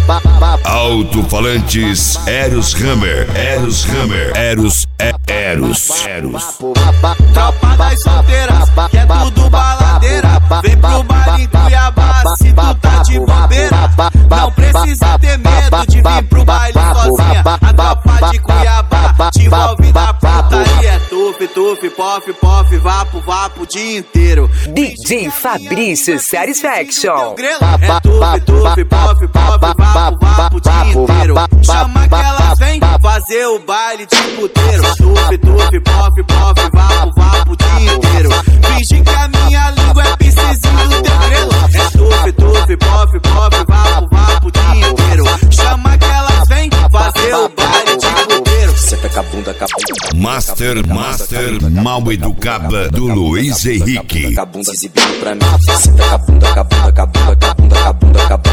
Alto-falantes Eros Hammer. Tropa das solteiras, que é tudo baladeira. Vem pro baile em Cuiabá, se tu tá de bobeira. Não precisa ter medo de vir pro baile sozinha. A tropa de Cuiabá te envolve na putaria. É tuf, tuf, pof, pof, vapo, vapo o dia inteiro. DJ Fabrício Satisfaction. É tuf, tuf, pof, pof, vapo, vapo o dia inteiro. Chama que elas vêm fazer o baile de puteiro. Tuf, tuf, pof, pof, vapo, vapo o dia inteiro. Finge que a minha língua é piscizinho do teu grelo. É tuf, tuf, pof, pof, vapo, vapo o dia inteiro. Chama que elas vêm fazer o baile de puteiro. Senta com a bunda, com a bunda. Master mal educada do Luiz Henrique. Com a bunda exibindo pra mim. Senta com a bunda, com a bunda, com a bunda, com a bunda, com a bunda, com a bunda.